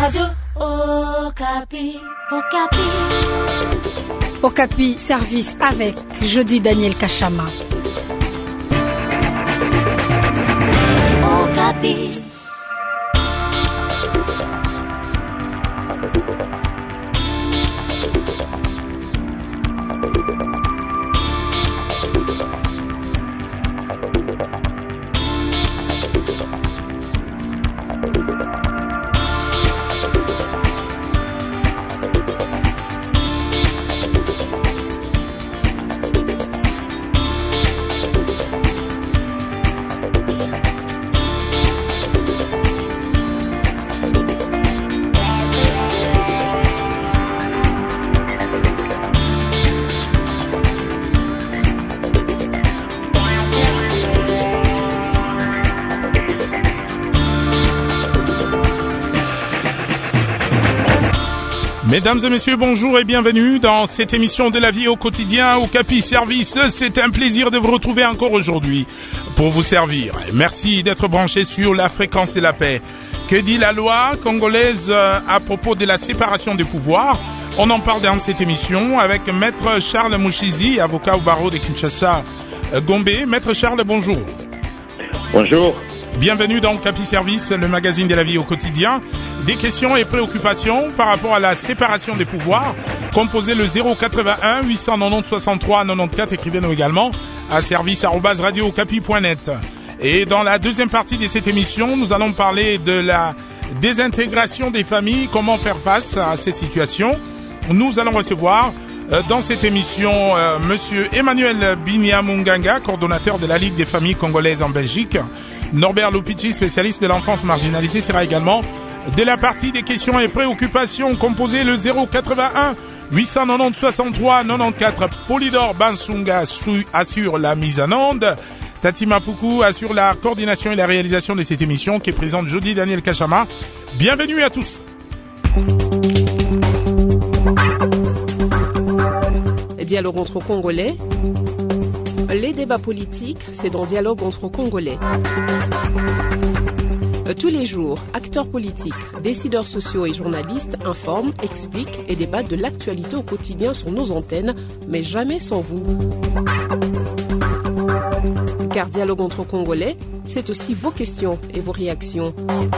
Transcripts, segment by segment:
Radio Okapi. Okapi. Okapi, service avec Jody Daniel Kachama. Okapi. Mesdames et messieurs, bonjour et bienvenue dans cette émission de la vie au quotidien Okapi Service. C'est un plaisir de vous retrouver encore aujourd'hui pour vous servir. Merci d'être branchés sur la fréquence de la paix. Que dit la loi congolaise à propos de la séparation des pouvoirs? On en parle dans cette émission avec Maître Charles Mouchizi, avocat au barreau de Kinshasa Gombe. Maître Charles, bonjour. Bonjour. Bienvenue dans Okapi Service, le magazine de la vie au quotidien. Des questions et préoccupations par rapport à la séparation des pouvoirs. Composez le 081 890 63 94. Écrivez-nous également à service@radiookapi.net. Et dans la deuxième partie de cette émission, nous allons parler de la désintégration des familles. Comment faire face à cette situation? Nous allons recevoir dans cette émission Monsieur Emmanuel Binyamunganga, coordonnateur de la Ligue des familles congolaises en Belgique. Norbert Lopici, spécialiste de l'enfance marginalisée, sera également de la partie des questions et préoccupations. Composez le 081 890 63 94. Polydor Bansunga assure la mise en onde. Tati Mapuku assure la coordination et la réalisation de cette émission qui est présente Jody Daniel Kachama. Bienvenue à tous. Dialogue entre Congolais. Les débats politiques, c'est dans Dialogue entre Congolais. Tous les jours, acteurs politiques, décideurs sociaux et journalistes informent, expliquent et débattent de l'actualité au quotidien sur nos antennes, mais jamais sans vous. Car Dialogue entre Congolais, c'est aussi vos questions et vos réactions.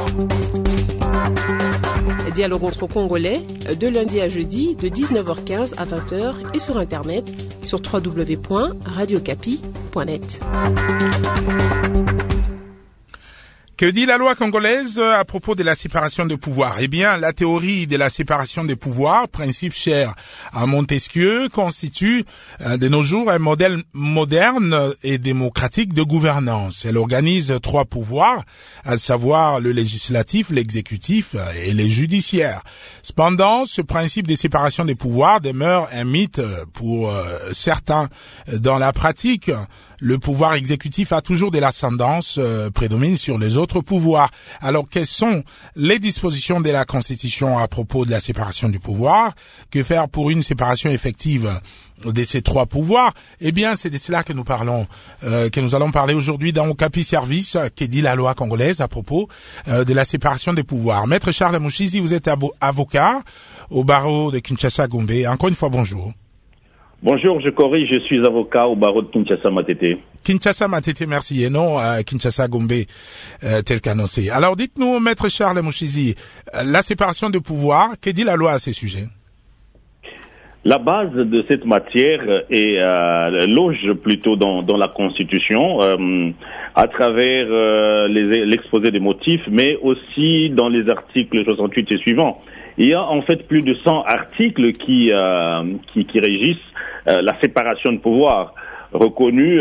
Dialogue entre Congolais, de lundi à jeudi, de 19h15 à 20h et sur Internet, sur www.radiocapi.net. Que dit la loi congolaise à propos de la séparation des pouvoirs? Eh bien, la théorie de la séparation des pouvoirs, principe cher à Montesquieu, constitue de nos jours un modèle moderne et démocratique de gouvernance. Elle organise trois pouvoirs, à savoir le législatif, l'exécutif et les judiciaires. Cependant, ce principe de séparation des pouvoirs demeure un mythe pour certains. Dans la pratique, le pouvoir exécutif a toujours de l'ascendance prédomine sur les autres pouvoirs. Alors, quelles sont les dispositions de la Constitution à propos de la séparation du pouvoir? Que faire pour une séparation effective de ces trois pouvoirs? Eh bien, c'est de cela que nous allons parler aujourd'hui dans Okapi Service, qui dit la loi congolaise à propos de la séparation des pouvoirs. Maître Charles Mouchizi, vous êtes avocat au barreau de Kinshasa Gombe. Encore une fois, bonjour. Bonjour, je corrige, je suis avocat au barreau de Kinshasa Matete. Kinshasa Matete, merci, et non Kinshasa Gombe, tel qu'annoncé. Alors dites-nous, Maître Charles Mouchizi, la séparation de pouvoir, que dit la loi à ces sujets? La base de cette matière est loge plutôt dans la Constitution, à travers l'exposé des motifs, mais aussi dans les articles 68 et suivants. Il y a en fait plus de 100 articles qui régissent la séparation de pouvoir, reconnue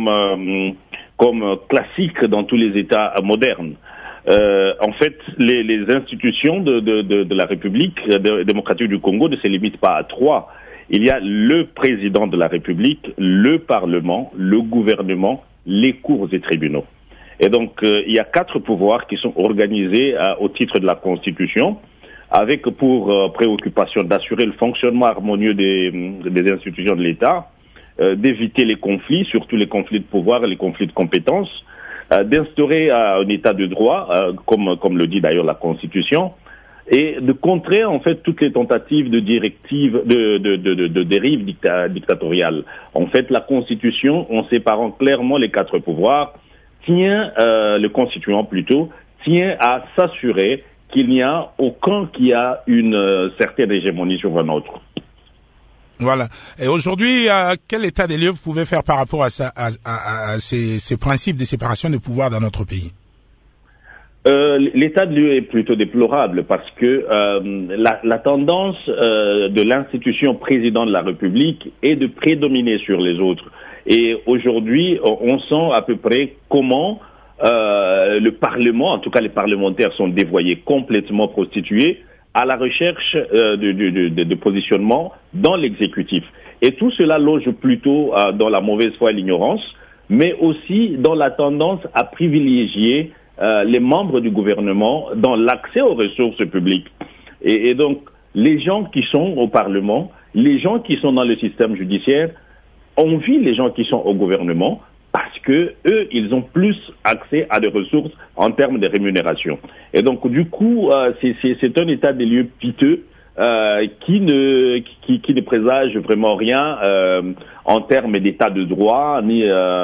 comme classique dans tous les États modernes. En fait, les institutions de la République démocratique du Congo ne se limitent pas à trois. Il y a le président de la République, le Parlement, le gouvernement, les cours et tribunaux. Et donc, il y a quatre pouvoirs qui sont organisés au titre de la Constitution, avec pour préoccupation d'assurer le fonctionnement harmonieux des institutions de l'État, d'éviter les conflits, surtout les conflits de pouvoir et les conflits de compétences, d'instaurer un état de droit, comme le dit d'ailleurs la Constitution, et de contrer en fait toutes les tentatives de directives de dérive dictatoriale. En fait, la Constitution, en séparant clairement les 4 pouvoirs, le constituant plutôt, tient à s'assurer qu'il n'y a aucun qui a une certaine hégémonie sur un autre. Voilà. Et aujourd'hui, quel état des lieux vous pouvez faire par rapport à ces principes de séparation de pouvoir dans notre pays? L'état de lieu est plutôt déplorable parce que la tendance de l'institution président de la République est de prédominer sur les autres. Et aujourd'hui, on sent à peu près comment le Parlement, en tout cas les parlementaires, sont dévoyés, complètement prostitués à la recherche de positionnement dans l'exécutif. Et tout cela loge plutôt dans la mauvaise foi et l'ignorance, mais aussi dans la tendance à privilégier les membres du gouvernement dans l'accès aux ressources publiques. Et donc, les gens qui sont au Parlement, les gens qui sont dans le système judiciaire, envient les gens qui sont au gouvernement parce que eux, ils ont plus accès à des ressources en termes de rémunération. Et donc, du coup, c'est un état des lieux piteux qui ne présage vraiment rien en termes d'état de droit, ni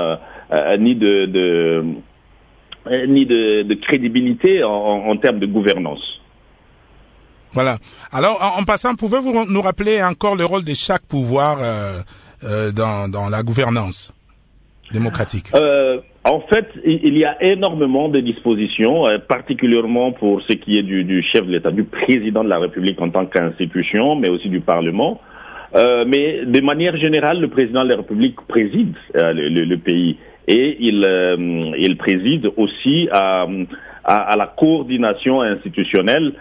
de crédibilité en termes de gouvernance. Voilà. Alors, en passant, pouvez-vous nous rappeler encore le rôle de chaque pouvoir dans la gouvernance démocratique? En fait, il y a énormément de dispositions, particulièrement pour ce qui est du chef de l'État, du président de la République en tant qu'institution, mais aussi du Parlement. Mais de manière générale, le président de la République préside le pays. Et il préside aussi à la coordination institutionnelle.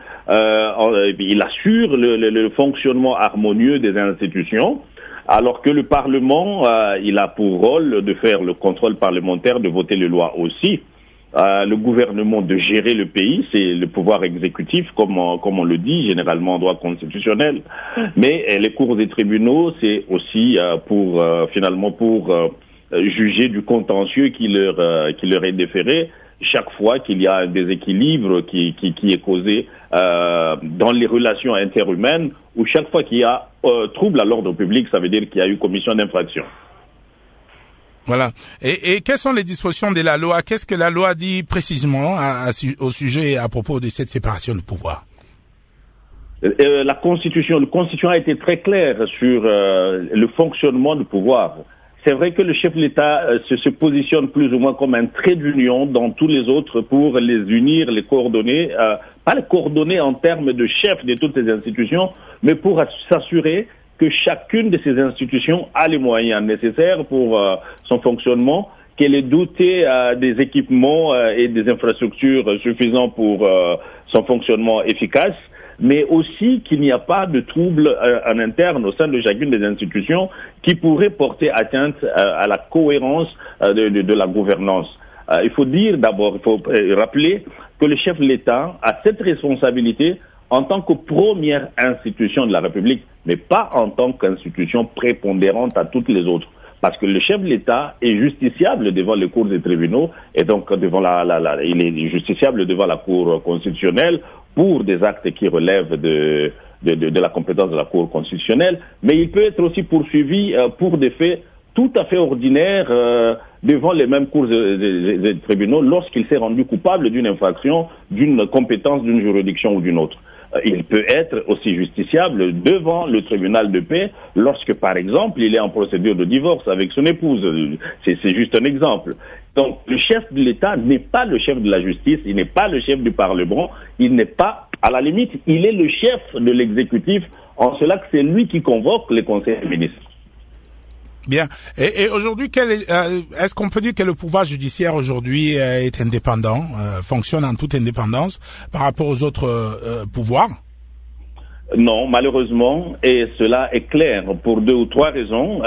Il assure le fonctionnement harmonieux des institutions, alors que le Parlement, il a pour rôle de faire le contrôle parlementaire, de voter les lois aussi. Le gouvernement de gérer le pays, c'est le pouvoir exécutif, comme on le dit généralement en droit constitutionnel. Mais les cours des tribunaux, c'est aussi pour juger du contentieux qui leur est déféré chaque fois qu'il y a un déséquilibre qui est causé dans les relations interhumaines, ou chaque fois qu'il y a trouble à l'ordre public, ça veut dire qu'il y a eu commission d'infraction. Voilà. Et quelles sont les dispositions de la loi? Qu'est-ce que la loi dit précisément au sujet à propos de cette séparation de pouvoir? Le constituant a été très clair sur le fonctionnement du pouvoir. C'est vrai que le chef de l'État se positionne plus ou moins comme un trait d'union dans tous les autres pour les unir, les coordonner, pas les coordonner en termes de chef de toutes ces institutions, mais pour s'assurer que chacune de ces institutions a les moyens nécessaires pour son fonctionnement, qu'elle est dotée des équipements et des infrastructures suffisants pour son fonctionnement efficace, mais aussi qu'il n'y a pas de trouble en interne au sein de chacune des institutions qui pourrait porter atteinte à la cohérence de la gouvernance. Il faut dire d'abord, il faut rappeler que le chef de l'État a cette responsabilité en tant que première institution de la République, mais pas en tant qu'institution prépondérante à toutes les autres. Parce que le chef de l'État est justiciable devant les cours des tribunaux, et donc il est justiciable devant la Cour constitutionnelle pour des actes qui relèvent de la compétence de la Cour constitutionnelle, mais il peut être aussi poursuivi pour des faits tout à fait ordinaires devant les mêmes cours des tribunaux lorsqu'il s'est rendu coupable d'une infraction, d'une compétence d'une juridiction ou d'une autre. Il peut être aussi justiciable devant le tribunal de paix lorsque, par exemple, il est en procédure de divorce avec son épouse. C'est juste un exemple. Donc, le chef de l'État n'est pas le chef de la justice, il n'est pas le chef du Parlement, il n'est pas, à la limite, il est le chef de l'exécutif, en cela que c'est lui qui convoque les conseils des ministres. Bien. Et aujourd'hui, est-ce qu'on peut dire que le pouvoir judiciaire aujourd'hui est indépendant, fonctionne en toute indépendance par rapport aux autres pouvoirs? Non, malheureusement, et cela est clair pour 2 ou 3 raisons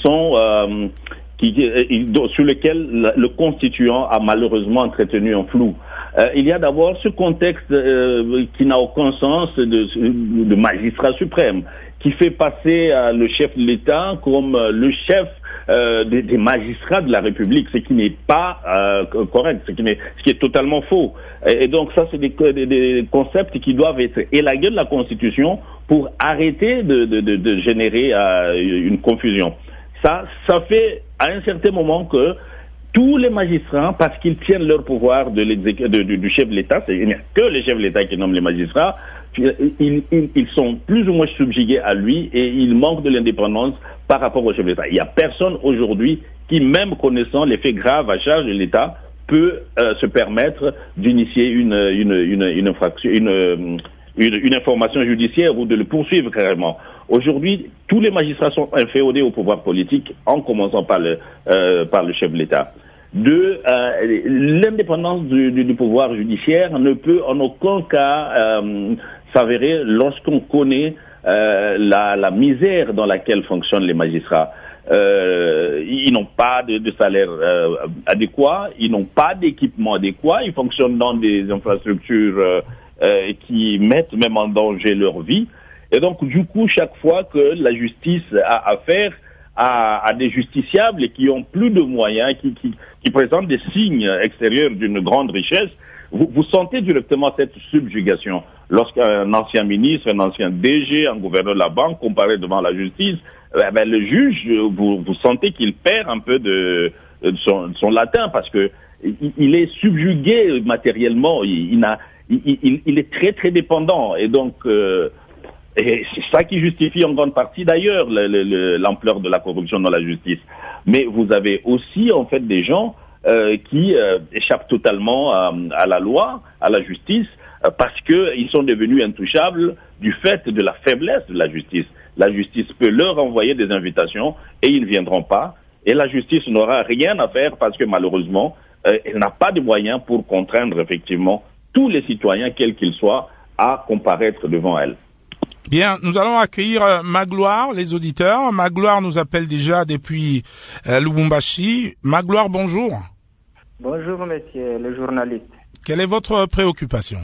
sur lesquelles le constituant a malheureusement entretenu un flou. Il y a d'abord ce contexte qui n'a aucun sens de magistrat suprême, qui fait passer le chef de l'État comme le chef des magistrats de la République, ce qui n'est pas correct, ce qui est totalement faux. Et donc ça, c'est des concepts qui doivent être élagués de la Constitution pour arrêter de générer une confusion. Ça fait à un certain moment que tous les magistrats, parce qu'ils tiennent leur pouvoir du chef de l'État, il n'y a que les chefs de l'État qui nomment les magistrats, ils sont plus ou moins subjugués à lui et ils manquent de l'indépendance par rapport au chef de l'État. Il n'y a personne aujourd'hui qui, même connaissant les faits graves à charge de l'État, peut se permettre d'initier une infraction, une information judiciaire ou de le poursuivre carrément. Aujourd'hui, tous les magistrats sont inféodés au pouvoir politique, en commençant par le chef de l'État. L'indépendance du pouvoir judiciaire ne peut en aucun cas s'avérer lorsqu'on connaît la misère dans laquelle fonctionnent les magistrats. Ils n'ont pas de salaire adéquat, ils n'ont pas d'équipement adéquat, ils fonctionnent dans des infrastructures qui mettent même en danger leur vie. Et donc, du coup, chaque fois que la justice a affaire à des justiciables qui ont plus de moyens, qui présentent des signes extérieurs d'une grande richesse, vous sentez directement cette subjugation. Lorsqu'un ancien ministre, un ancien DG, un gouverneur de la banque comparaît devant la justice, le juge, vous sentez qu'il perd un peu de son latin parce que il est subjugué matériellement, il est très très dépendant et donc et c'est ça qui justifie en grande partie d'ailleurs l'ampleur de la corruption dans la justice. Mais vous avez aussi en fait des gens qui échappent totalement à la loi, à la justice, parce qu'ils sont devenus intouchables du fait de la faiblesse de la justice. La justice peut leur envoyer des invitations et ils ne viendront pas. Et la justice n'aura rien à faire parce que malheureusement, elle n'a pas de moyens pour contraindre effectivement tous les citoyens, quels qu'ils soient, à comparaître devant elle. Bien, nous allons accueillir Magloire, les auditeurs. Magloire nous appelle déjà depuis Lubumbashi. Magloire, bonjour. Bonjour, monsieur le journaliste. Quelle est votre préoccupation?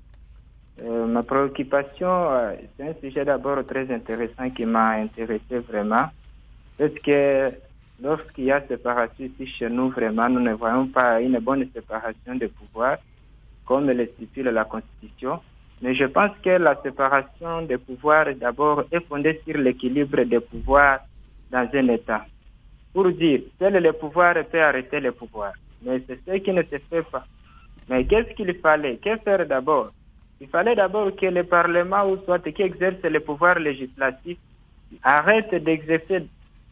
Ma préoccupation, c'est un sujet d'abord très intéressant qui m'a intéressé vraiment. Parce que lorsqu'il y a séparation ici chez nous, vraiment, nous ne voyons pas une bonne séparation des pouvoirs, comme le stipule la Constitution. Mais je pense que la séparation des pouvoirs, d'abord, est fondée sur l'équilibre des pouvoirs dans un État. Pour dire, seul le pouvoir peut arrêter le pouvoir. Mais c'est ce qui ne se fait pas. Mais qu'est-ce qu'il fallait? Que faire d'abord? Il fallait d'abord que le Parlement, ou soit qui exerce le pouvoir législatif, arrête d'exercer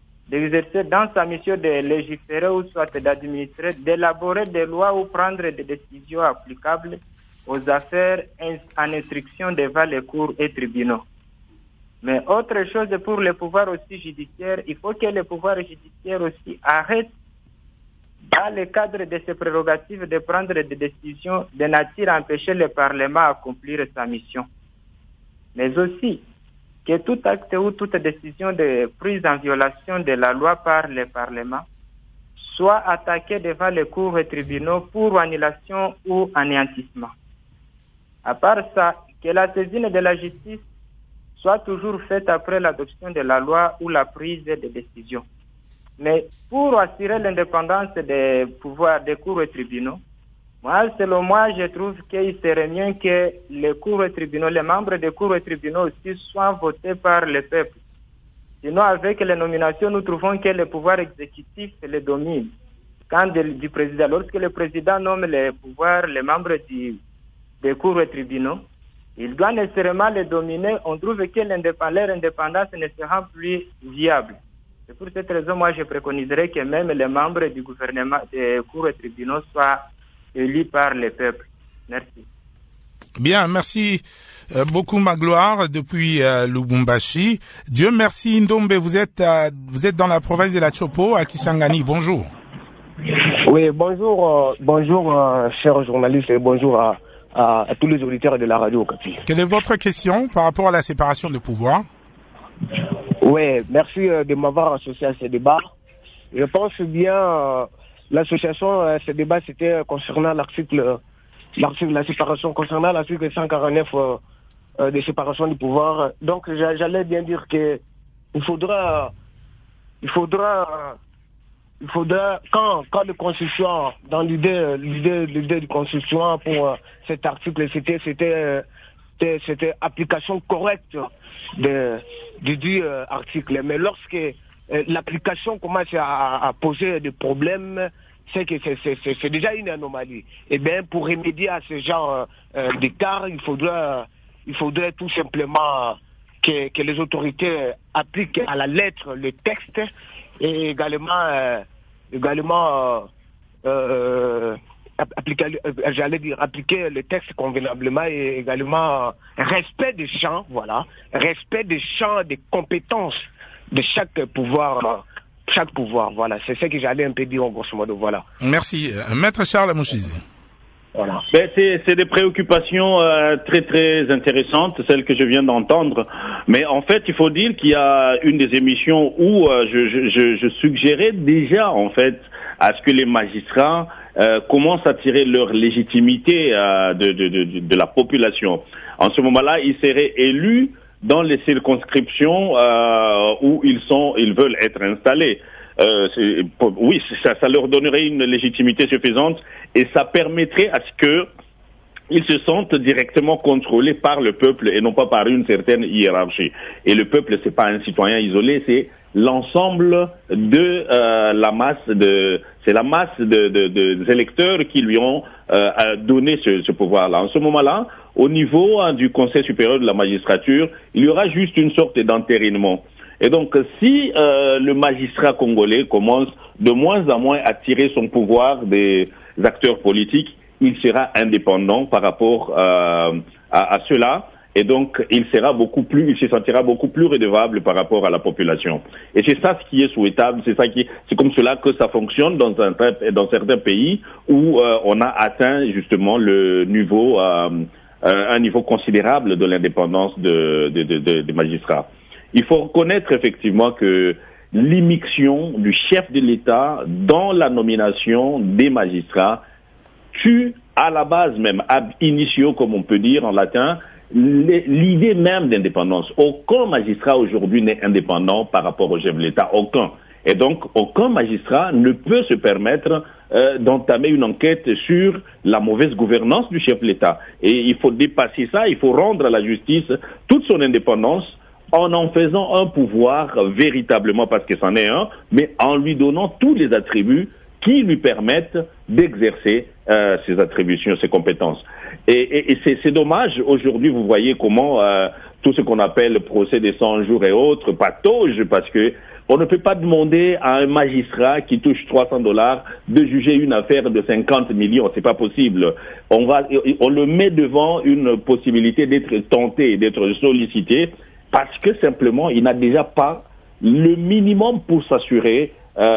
dans sa mission de légiférer ou soit d'administrer, d'élaborer des lois ou prendre des décisions applicables aux affaires en instruction devant les cours et tribunaux. Mais autre chose pour le pouvoir aussi judiciaire, il faut que le pouvoir judiciaire aussi arrête dans le cadre de ses prérogatives de prendre des décisions de nature à empêcher le Parlement à accomplir sa mission. Mais aussi que tout acte ou toute décision de prise en violation de la loi par le Parlement soit attaquée devant les cours et tribunaux pour annulation ou anéantissement. À part ça, que la saisine de la justice soit toujours faite après l'adoption de la loi ou la prise de décision. Mais pour assurer l'indépendance des pouvoirs des cours et tribunaux, selon moi, je trouve qu'il serait mieux que les cours et tribunaux, les membres des cours et tribunaux aussi soient votés par le peuple. Sinon, avec les nominations, nous trouvons que le pouvoir exécutif les domine. Du président, lorsque le président nomme les pouvoirs, les membres des cours et tribunaux, il doit nécessairement les dominer. On trouve que leur indépendance ne sera plus viable. C'est pour cette raison, moi, je préconiserais que même les membres du gouvernement, des cours et tribunaux soient élus par le peuple. Merci. Bien, merci beaucoup Magloire depuis Lubumbashi. Dieu merci Ndombe, vous êtes dans la province de la Chopo à Kisangani. Bonjour. Oui, bonjour, chers journalistes et bonjour à tous les auditeurs de la radio Okapi. Quelle est votre question par rapport à la séparation de pouvoir? Oui, merci de m'avoir associé à ce débat. Je pense bien l'association, ce débat c'était concernant la séparation, concernant l'article 149 de séparation du pouvoir. Donc j'allais bien dire que il faudra il faudrait, quand le constituant, dans l'idée du constituant pour cet article, c'était application correcte du dit article. Mais lorsque l'application commence à poser des problèmes, c'est que c'est déjà une anomalie. Et bien, pour remédier à ce genre d'écart, il faudrait tout simplement que les autorités appliquent à la lettre le texte et également appliquer le texte convenablement et également respect des champs, des compétences de chaque pouvoir, voilà. C'est ce que j'allais un peu dire, grosso modo, voilà. Merci. Maître Charles Mouchizi. Voilà. Ben, c'est des préoccupations très très intéressantes, celles que je viens d'entendre. Mais en fait, il faut dire qu'il y a une des émissions où je suggérais déjà en fait à ce que les magistrats commencent à tirer leur légitimité de la population. En ce moment-là, ils seraient élus dans les circonscriptions où ils veulent être installés. Oui, ça leur donnerait une légitimité suffisante et ça permettrait à ce que ils se sentent directement contrôlés par le peuple et non pas par une certaine hiérarchie. Et le peuple, c'est pas un citoyen isolé, c'est l'ensemble de la masse des électeurs qui lui ont donné ce pouvoir-là. En ce moment-là, au niveau du Conseil supérieur de la magistrature, il y aura juste une sorte d'entérinement. Et donc, si le magistrat congolais commence de moins en moins à tirer son pouvoir des acteurs politiques, il sera indépendant par rapport à cela. Et donc, il se sentira beaucoup plus redevable par rapport à la population. Et c'est ça ce qui est souhaitable, c'est comme cela que ça fonctionne dans certains pays où on a atteint justement le niveau, un niveau considérable de l'indépendance des magistrats. Il faut reconnaître effectivement que l'immixtion du chef de l'État dans la nomination des magistrats tue à la base même, ab initio comme on peut dire en latin, l'idée même d'indépendance. Aucun magistrat aujourd'hui n'est indépendant par rapport au chef de l'État, aucun. Et donc, aucun magistrat ne peut se permettre d'entamer une enquête sur la mauvaise gouvernance du chef de l'État. Et il faut dépasser ça, il faut rendre à la justice toute son indépendance en faisant un pouvoir véritablement, parce que c'en est un, mais en lui donnant tous les attributs qui lui permettent d'exercer ses attributions, ses compétences. Et c'est dommage, aujourd'hui, vous voyez comment tout ce qu'on appelle le procès des 100 jours et autres patauge, parce que on ne peut pas demander à un magistrat qui touche $300 de juger une affaire de 50 millions, c'est pas possible. On le met devant une possibilité d'être tenté, d'être sollicité, parce que simplement, il n'a déjà pas le minimum pour s'assurer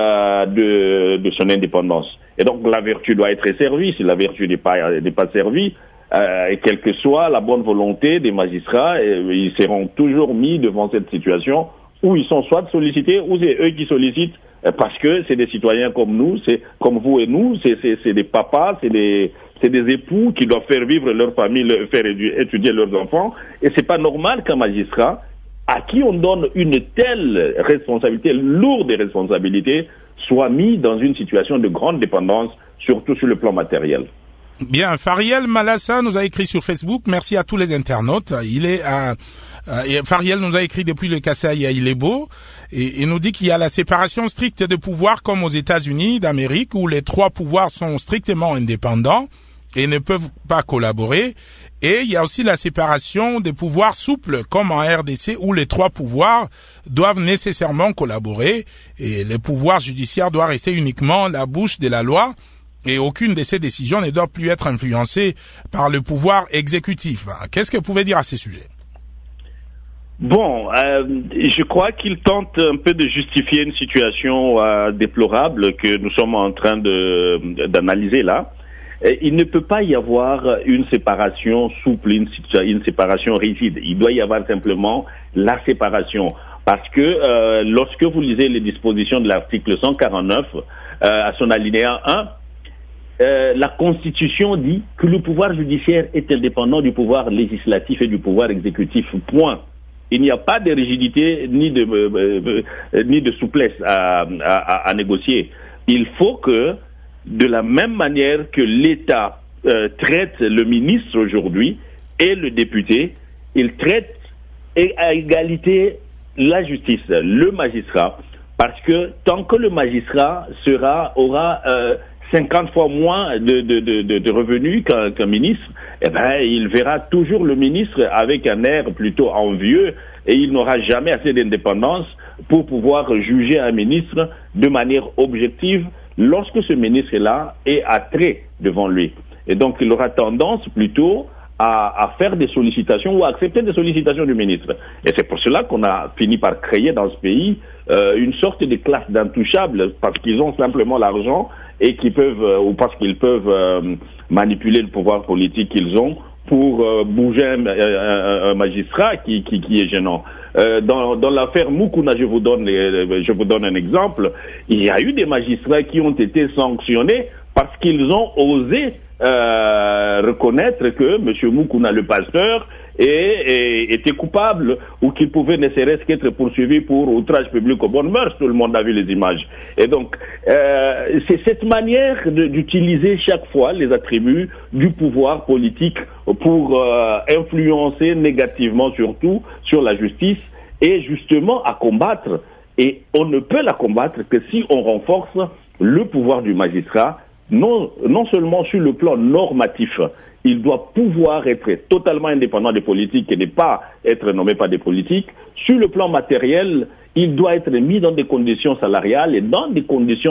de son indépendance. Et donc, la vertu doit être servie. Si la vertu n'est pas servie, et quelle que soit la bonne volonté des magistrats, ils seront toujours mis devant cette situation où ils sont soit sollicités, ou c'est eux qui sollicitent, parce que c'est des citoyens comme nous, c'est comme vous et nous, c'est des papas, c'est des époux qui doivent faire vivre leur famille, faire étudier leurs enfants, et c'est pas normal qu'un magistrat à qui on donne une telle responsabilité, lourde responsabilité, soit mis dans une situation de grande dépendance, surtout sur le plan matériel. Bien, Fariel Malassa nous a écrit sur Facebook, merci à tous les internautes. Fariel nous a écrit depuis le Kasaï à Ilebo et nous dit qu'il y a la séparation stricte de pouvoirs comme aux États-Unis d'Amérique où les trois pouvoirs sont strictement indépendants et ne peuvent pas collaborer. Et il y a aussi la séparation des pouvoirs souples, comme en RDC, où les trois pouvoirs doivent nécessairement collaborer et le pouvoir judiciaire doit rester uniquement la bouche de la loi et aucune de ces décisions ne doit plus être influencée par le pouvoir exécutif. Qu'est-ce que vous pouvez dire à ce sujet? Bon, je crois qu'il tente un peu de justifier une situation déplorable que nous sommes en train d'analyser là. Il ne peut pas y avoir une séparation souple, une séparation rigide. Il doit y avoir simplement la séparation. Parce que lorsque vous lisez les dispositions de l'article 149, à son alinéa 1, la Constitution dit que le pouvoir judiciaire est indépendant du pouvoir législatif et du pouvoir exécutif. Point. Il n'y a pas de rigidité ni de souplesse à négocier. il faut que, de la même manière que l'État traite le ministre aujourd'hui et le député, il traite à égalité la justice, le magistrat, parce que tant que le magistrat aura 50 fois moins de revenus qu'un ministre, eh ben, il verra toujours le ministre avec un air plutôt envieux et il n'aura jamais assez d'indépendance pour pouvoir juger un ministre de manière objective lorsque ce ministre-là est attrait devant lui. Et donc, il aura tendance plutôt à faire des sollicitations ou à accepter des sollicitations du ministre. Et c'est pour cela qu'on a fini par créer dans ce pays une sorte de classe d'intouchables parce qu'ils ont simplement l'argent et qu'ils peuvent, ou parce qu'ils peuvent manipuler le pouvoir politique qu'ils ont pour bouger un magistrat qui est gênant. Dans l'affaire Moukouna, je vous donne un exemple. Il y a eu des magistrats qui ont été sanctionnés parce qu'ils ont osé reconnaître que M. Moukouna, le pasteur, était coupable ou qu'il pouvait ne serait-ce qu'être poursuivi pour outrage public aux bonnes mœurs. Tout le monde a vu les images. Et donc, c'est cette manière d'utiliser chaque fois les attributs du pouvoir politique pour influencer négativement surtout sur la justice et justement à combattre. Et on ne peut la combattre que si on renforce le pouvoir du magistrat, non seulement sur le plan normatif, il doit pouvoir être totalement indépendant des politiques et ne pas être nommé par des politiques. Sur le plan matériel, il doit être mis dans des conditions salariales et dans des conditions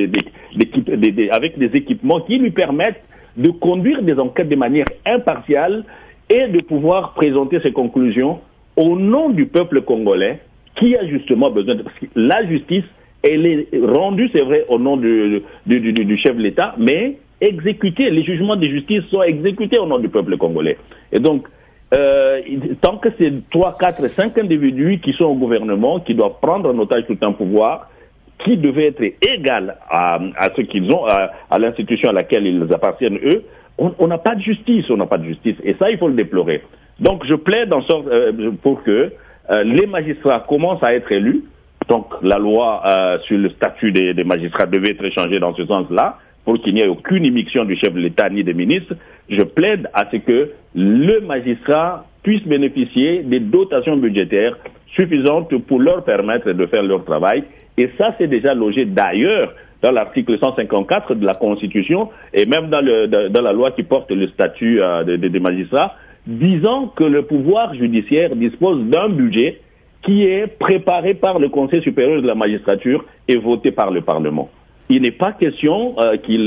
avec des équipements qui lui permettent de conduire des enquêtes de manière impartiale et de pouvoir présenter ses conclusions au nom du peuple congolais qui a justement besoin parce que la justice, elle est rendue, c'est vrai, au nom du chef de l'État, mais exécutée, les jugements de justice sont exécutés au nom du peuple congolais. Et donc, tant que c'est 3, 4, 5 individus qui sont au gouvernement, qui doivent prendre en otage tout un pouvoir, qui devait être égal à ce qu'ils ont, à l'institution à laquelle ils appartiennent eux, on n'a pas de justice, Et ça, il faut le déplorer. Donc, je plaide pour que les magistrats commencent à être élus. Donc, la loi sur le statut des magistrats devait être changée dans ce sens-là, pour qu'il n'y ait aucune émission du chef de l'État ni des ministres. Je plaide à ce que le magistrat puisse bénéficier des dotations budgétaires suffisantes pour leur permettre de faire leur travail. Et ça, c'est déjà logé d'ailleurs dans l'article 154 de la Constitution et même dans la loi qui porte le statut des magistrats, disant que le pouvoir judiciaire dispose d'un budget qui est préparé par le Conseil supérieur de la magistrature et voté par le Parlement. Il n'est pas question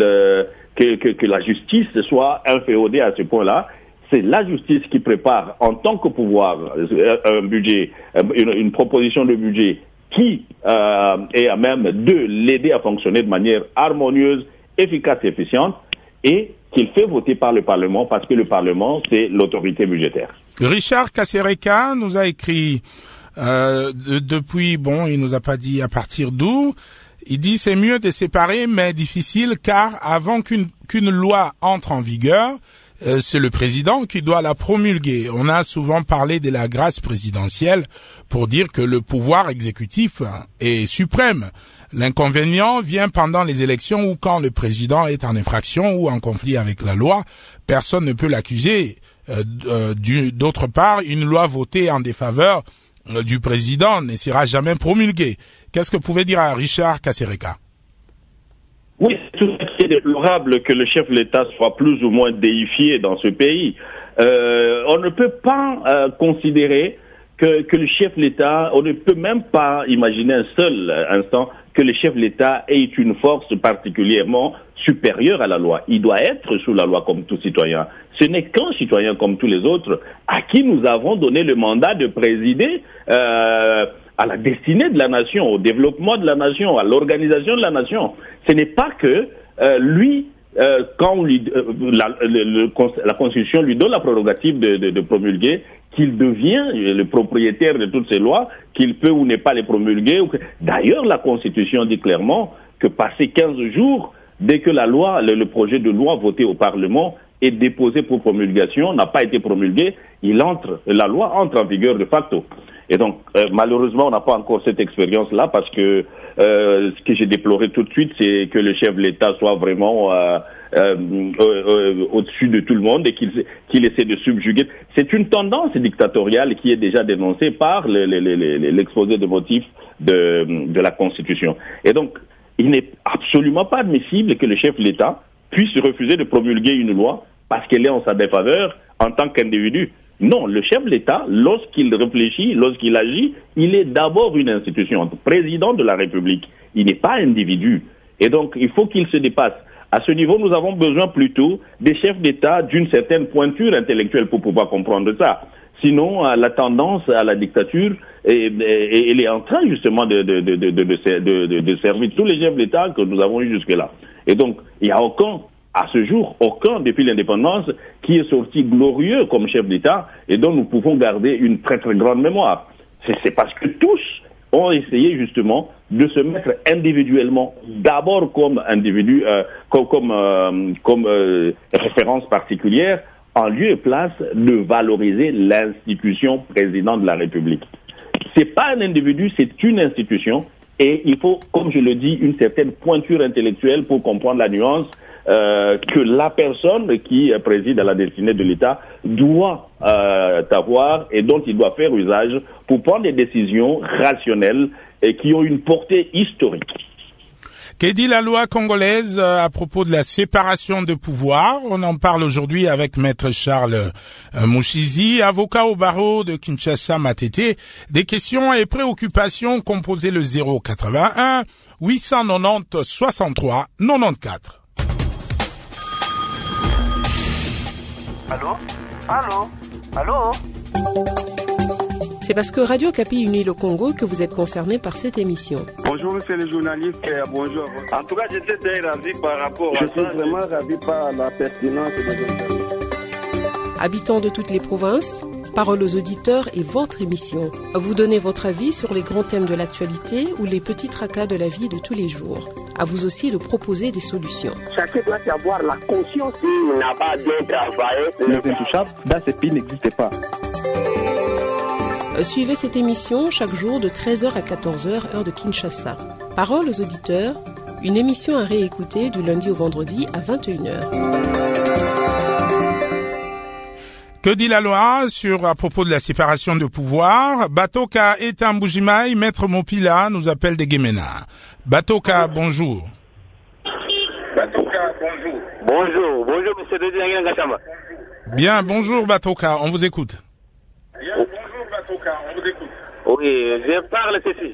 que la justice soit inféodée à ce point-là. C'est la justice qui prépare en tant que pouvoir un budget, une proposition de budget qui est à même de l'aider à fonctionner de manière harmonieuse, efficace et efficiente, et qu'il fait voter par le Parlement parce que le Parlement, c'est l'autorité budgétaire. Richard Kasereka nous a écrit depuis, il nous a pas dit à partir d'où. Il dit c'est mieux de séparer, mais difficile, car avant qu'une loi entre en vigueur, c'est le président qui doit la promulguer. On a souvent parlé de la grâce présidentielle pour dire que le pouvoir exécutif est suprême. L'inconvénient vient pendant les élections ou quand le président est en infraction ou en conflit avec la loi. Personne ne peut l'accuser. D'autre part, une loi votée en défaveur du président ne sera jamais promulguée. Qu'est-ce que vous pouvez dire à Richard Kasereka? Oui, c'est tout à fait déplorable que le chef de l'État soit plus ou moins déifié dans ce pays. On ne peut pas considérer que le chef de l'État, on ne peut même pas imaginer un seul instant que le chef de l'État ait une force particulièrement supérieure à la loi. Il doit être sous la loi comme tout citoyen. Ce n'est qu'un citoyen comme tous les autres à qui nous avons donné le mandat de présider à la destinée de la nation, au développement de la nation, à l'organisation de la nation. Ce n'est pas que quand la Constitution lui donne la prérogative de promulguer, qu'il devient le propriétaire de toutes ces lois, qu'il peut ou n'est pas les promulguer. D'ailleurs, la Constitution dit clairement que passé 15 jours, dès que le projet de loi voté au Parlement est déposé pour promulgation, n'a pas été promulgué, la loi entre en vigueur de facto. Et donc, malheureusement, on n'a pas encore cette expérience-là parce que ce que j'ai déploré tout de suite, c'est que le chef de l'État soit vraiment au-dessus de tout le monde et qu'il essaie de subjuguer. C'est une tendance dictatoriale qui est déjà dénoncée par l'exposé de motifs de la Constitution. Et donc, il n'est absolument pas admissible que le chef de l'État puisse refuser de promulguer une loi parce qu'elle est en sa défaveur en tant qu'individu. Non, le chef de l'État, lorsqu'il réfléchit, lorsqu'il agit, il est d'abord une institution, président de la République. Il n'est pas individu. Et donc, il faut qu'il se dépasse. À ce niveau, nous avons besoin plutôt des chefs d'État d'une certaine pointure intellectuelle pour pouvoir comprendre ça. Sinon, la tendance à la dictature, elle est en train justement de servir tous les chefs d'État que nous avons eu jusque-là. Et donc, il n'y a à ce jour, aucun depuis l'indépendance qui est sorti glorieux comme chef d'État et dont nous pouvons garder une très très grande mémoire. C'est parce que tous ont essayé justement de se mettre individuellement, d'abord comme individu, comme référence particulière, en lieu et place de valoriser l'institution président de la République. C'est pas un individu, c'est une institution, et il faut, comme je le dis, une certaine pointure intellectuelle pour comprendre la nuance que la personne qui préside à la destinée de l'État doit avoir et dont il doit faire usage pour prendre des décisions rationnelles et qui ont une portée historique. Que dit la loi congolaise à propos de la séparation de pouvoir? On en parle aujourd'hui avec Maître Charles Mouchizi, avocat au barreau de Kinshasa Matete. Des questions et préoccupations, composez le 081 890 63 94. Allô? Allô? Allô? C'est parce que Radio Okapi unit le Congo que vous êtes concerné par cette émission. Bonjour monsieur le journaliste, bonjour. En tout cas, j'étais très ravi par rapport à ça. Je suis vraiment ravi par la pertinence de l'interview. Habitants de toutes les provinces, parole aux auditeurs et votre émission. Vous donnez votre avis sur les grands thèmes de l'actualité ou les petits tracas de la vie de tous les jours. À vous aussi de proposer des solutions. Chacun doit avoir la conscience qu'il n'a pas bien travaillé. Les intouchables dans ce pays n'existent pas. Suivez cette émission chaque jour de 13h à 14h, heure de Kinshasa. Parole aux auditeurs, une émission à réécouter du lundi au vendredi à 21h. Que dit la loi à propos de la séparation de pouvoir? Batoka Etamboujimaï, Maître Mopila, nous appelle des Guémena. Batoka, bonjour. Batoka, bonjour. Bonjour, monsieur le Gachama. Bien, bonjour Batoka, on vous écoute. Bien, bonjour Batoka, on vous écoute. Oui, je parle ceci.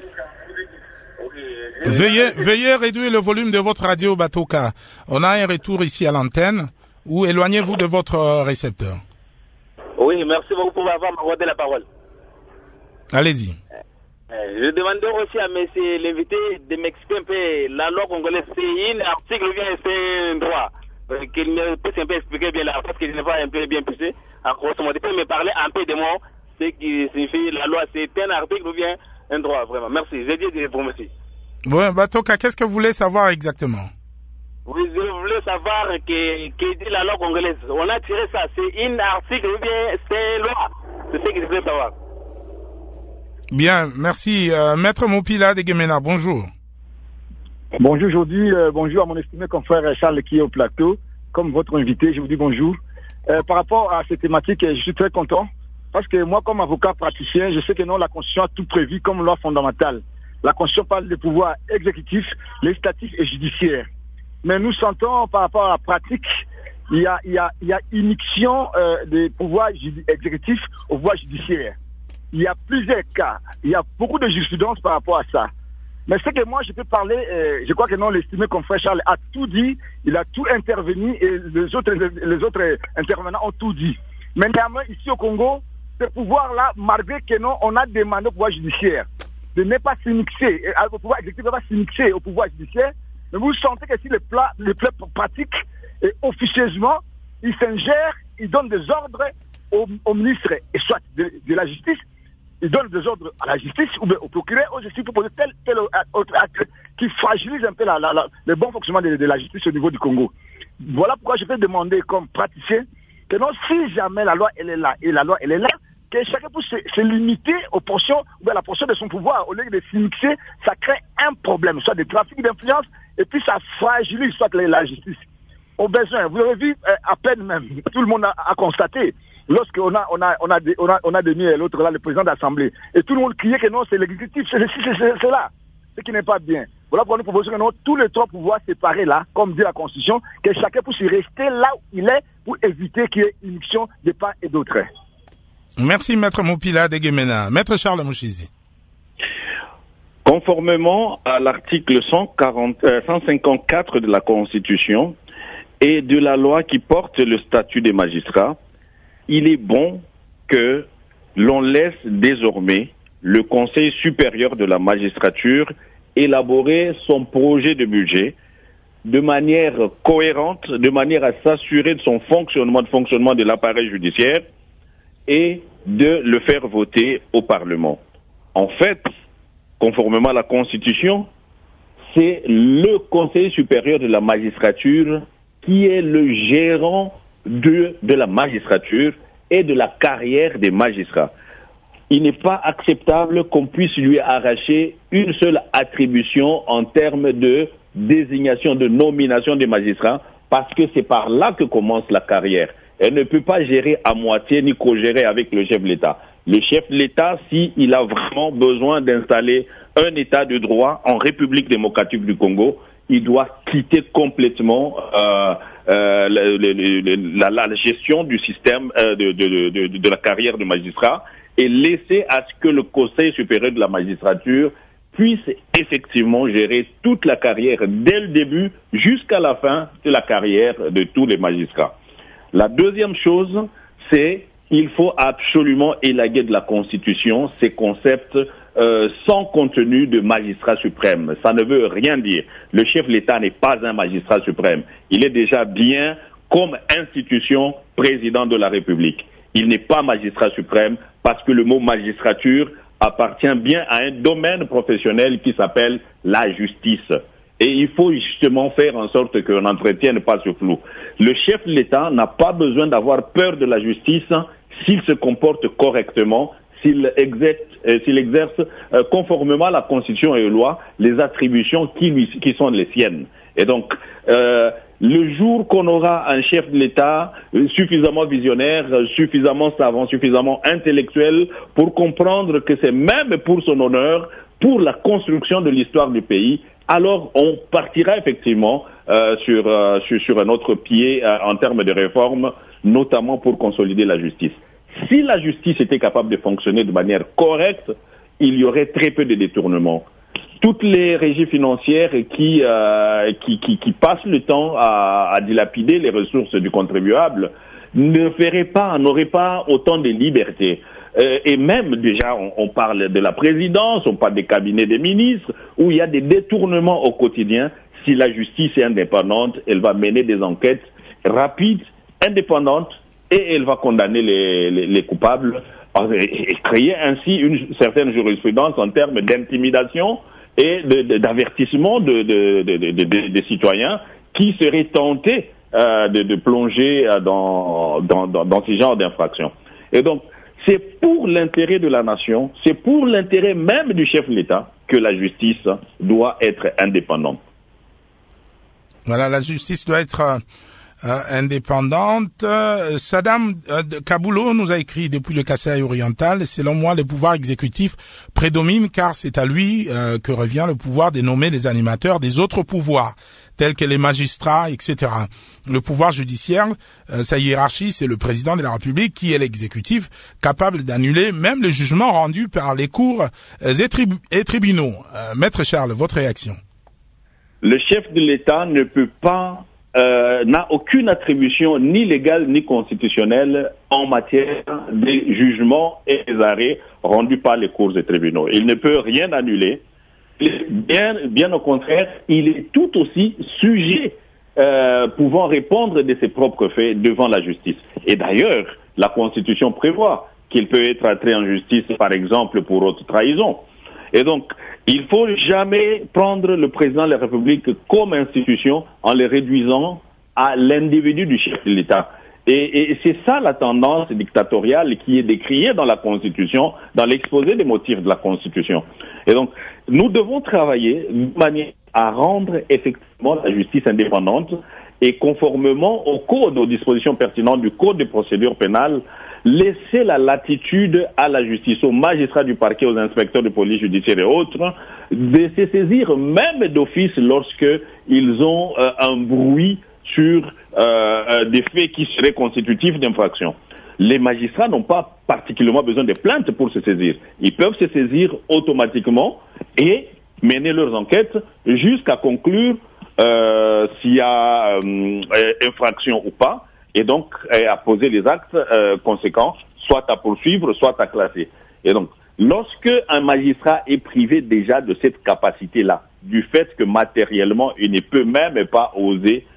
Veuillez réduire le volume de votre radio, Batoka. On a un retour ici à l'antenne, ou éloignez-vous de votre récepteur. Oui, merci beaucoup pour m'avoir accordé la parole. Allez-y. Je demandais aussi à monsieur l'invité de m'expliquer un peu la loi congolaise. C'est un article ou bien c'est un droit qu'il me puisse un peu expliquer bien là, parce que je n'ai pas un peu bien poussé. En grosso modo, il peut me parler un peu de moi, ce qui signifie la loi. C'est un article ou bien un droit, vraiment. Merci. J'ai dit pour monsieur. Ouais, Batoka, qu'est-ce que vous voulez savoir exactement? Oui, je voulais savoir que dit la loi congolaise. On a tiré ça. C'est un article ou bien c'est une loi. C'est ce que je voulais savoir. Bien, merci. Maître Mopila de Guémena, bonjour. Bonjour, je vous dis bonjour à mon estimé confrère Charles qui est au plateau. Comme votre invité, je vous dis bonjour. Par rapport à cette thématique, je suis très content. Parce que moi, comme avocat praticien, je sais que non, la Constitution a tout prévu comme loi fondamentale. La Constitution parle des pouvoirs exécutifs, législatifs et judiciaires. Mais nous sentons par rapport à la pratique, il y a une ixion des pouvoirs exécutifs au pouvoir judiciaire. Il y a plusieurs cas. Il y a beaucoup de jurisprudence par rapport à ça. Mais ce que moi je peux parler, je crois que non, l'estimé confrère Charles a tout dit, il a tout intervenu et les autres intervenants ont tout dit. Mais néanmoins, ici au Congo, ce pouvoir-là, malgré que non, on a demandé au pouvoir judiciaire de ne pas s'immiscer, au pouvoir exécutif de ne pas s'immiscer au pouvoir judiciaire. Mais vous sentez que si le plat pratique et officieusement, il s'ingère, il donne des ordres au ministre et soit de la justice, il donne des ordres à la justice ou au procureur aux justice pour poser tel autre acte qui fragilise un peu le bon fonctionnement de la justice au niveau du Congo. Voilà pourquoi je peux demander comme praticien que non, si jamais la loi elle est là, et la loi elle est là, que chacun peut se limiter aux portions, ou à la portion de son pouvoir, au lieu de s'y mixer, ça crée un problème, soit des trafics d'influence, et puis ça fragilise soit la justice. Au besoin, vous avez vu à peine même, tout le monde a constaté, lorsqu'on a démis l'autre là, le président de l'Assemblée, et tout le monde criait que non, c'est l'exécutif, c'est là, ce qui n'est pas bien. Voilà pourquoi nous proposons que non, tous les trois pouvoirs séparés là, comme dit la Constitution, que chacun puisse rester là où il est pour éviter qu'il y ait une mission de part et d'autre. Merci, Maître Moupila de Guémena. Maître Charles Mouchizi. Conformément à l'article 154 de la Constitution et de la loi qui porte le statut des magistrats, il est bon que l'on laisse désormais le Conseil supérieur de la magistrature élaborer son projet de budget de manière cohérente, de manière à s'assurer de son fonctionnement de l'appareil judiciaire et de le faire voter au Parlement. En fait, conformément à la Constitution, c'est le Conseil supérieur de la magistrature qui est le gérant de la magistrature et de la carrière des magistrats. Il n'est pas acceptable qu'on puisse lui arracher une seule attribution en termes de désignation, de nomination des magistrats, parce que c'est par là que commence la carrière. Elle ne peut pas gérer à moitié ni co-gérer avec le chef de l'État. Le chef de l'État, s'il a vraiment besoin d'installer un État de droit en République démocratique du Congo, il doit quitter complètement la gestion du système de la carrière du magistrat et laisser à ce que le Conseil supérieur de la magistrature puisse effectivement gérer toute la carrière dès le début jusqu'à la fin de la carrière de tous les magistrats. La deuxième chose, c'est qu'il faut absolument élaguer de la Constitution ces concepts sans contenu de magistrat suprême. Ça ne veut rien dire. Le chef de l'État n'est pas un magistrat suprême. Il est déjà bien comme institution président de la République. Il n'est pas magistrat suprême parce que le mot magistrature appartient bien à un domaine professionnel qui s'appelle la justice. Et il faut justement faire en sorte qu'on n'entretienne pas ce flou. Le chef de l'État n'a pas besoin d'avoir peur de la justice s'il se comporte correctement, s'il exerce conformément à la Constitution et aux lois les attributions qui sont les siennes. Et donc, le jour qu'on aura un chef de l'État suffisamment visionnaire, suffisamment savant, suffisamment intellectuel pour comprendre que c'est même pour son honneur, pour la construction de l'histoire du pays, alors on partira effectivement sur un autre pied en termes de réforme, notamment pour consolider la justice. Si la justice était capable de fonctionner de manière correcte, il y aurait très peu de détournements. Toutes les régies financières qui passent le temps à dilapider les ressources du contribuable n'auraient pas autant de liberté. Et même déjà, on parle de la présidence, on parle des cabinets des ministres, où il y a des détournements au quotidien. Si la justice est indépendante, elle va mener des enquêtes rapides, indépendantes, et elle va condamner les coupables et créer ainsi une certaine jurisprudence en termes d'intimidation et d'avertissement des citoyens qui seraient tentés de plonger dans ce genre d'infraction. Et donc, c'est pour l'intérêt de la nation, c'est pour l'intérêt même du chef de l'État que la justice doit être indépendante. Voilà, la justice doit être indépendante. Saddam Kaboulou nous a écrit depuis le Kasaï oriental, selon moi, le pouvoir exécutif prédomine car c'est à lui que revient le pouvoir de nommer les animateurs des autres pouvoirs, tels que les magistrats, etc. Le pouvoir judiciaire, sa hiérarchie, c'est le président de la République qui est l'exécutif, capable d'annuler même les jugements rendus par les cours et tribunaux. Maître Charles, votre réaction? Le chef de l'État ne peut pas n'a aucune attribution ni légale ni constitutionnelle en matière des jugements et des arrêts rendus par les cours et tribunaux. Il ne peut rien annuler. Bien au contraire, il est tout aussi sujet pouvant répondre de ses propres faits devant la justice. Et d'ailleurs, la Constitution prévoit qu'il peut être attiré en justice, par exemple, pour haute trahison. Et donc, il ne faut jamais prendre le président de la République comme institution en le réduisant à l'individu du chef de l'État. Et c'est ça la tendance dictatoriale qui est décriée dans la Constitution, dans l'exposé des motifs de la Constitution. Et donc, nous devons travailler de manière à rendre effectivement la justice indépendante et conformément au code, aux dispositions pertinentes du code de procédure pénale, laisser la latitude à la justice, aux magistrats du parquet, aux inspecteurs de police judiciaire et autres, de se saisir même d'office lorsque ils ont un bruit sur des faits qui seraient constitutifs d'infraction. Les magistrats n'ont pas particulièrement besoin de plaintes pour se saisir. Ils peuvent se saisir automatiquement et mener leurs enquêtes jusqu'à conclure s'il y a infraction ou pas, et donc à poser les actes conséquents, soit à poursuivre, soit à classer. Et donc, lorsque un magistrat est privé déjà de cette capacité-là, du fait que matériellement, il ne peut même pas oser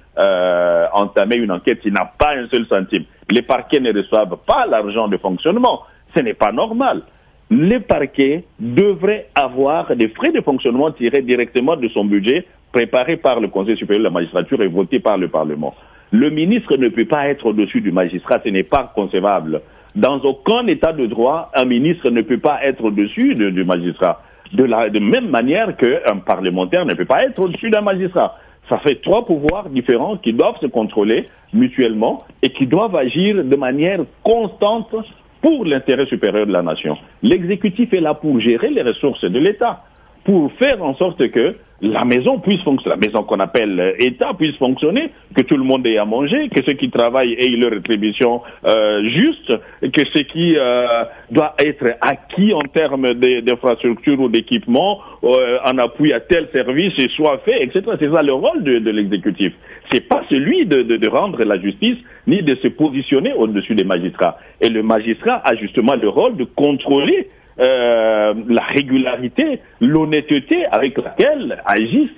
entamer une enquête, il n'a pas un seul centime. Les parquets ne reçoivent pas l'argent de fonctionnement. Ce n'est pas normal. Les parquets devraient avoir des frais de fonctionnement tirés directement de son budget, préparés par le Conseil supérieur de la magistrature et votés par le Parlement. Le ministre ne peut pas être au-dessus du magistrat, ce n'est pas concevable. Dans aucun état de droit, un ministre ne peut pas être au-dessus du magistrat. De même manière qu'un parlementaire ne peut pas être au-dessus d'un magistrat. Ça fait trois pouvoirs différents qui doivent se contrôler mutuellement et qui doivent agir de manière constante pour l'intérêt supérieur de la nation. L'exécutif est là pour gérer les ressources de l'État, pour faire en sorte que la maison puisse fonctionner, la maison qu'on appelle État puisse fonctionner, que tout le monde ait à manger, que ceux qui travaillent aient leur rétribution juste, que ce qui doit être acquis en termes d'infrastructure ou d'équipement en appui à tel service soit fait, etc. C'est ça le rôle de l'exécutif. C'est pas celui de rendre la justice ni de se positionner au-dessus des magistrats. Et le magistrat a justement le rôle de contrôler la régularité, l'honnêteté avec laquelle agissent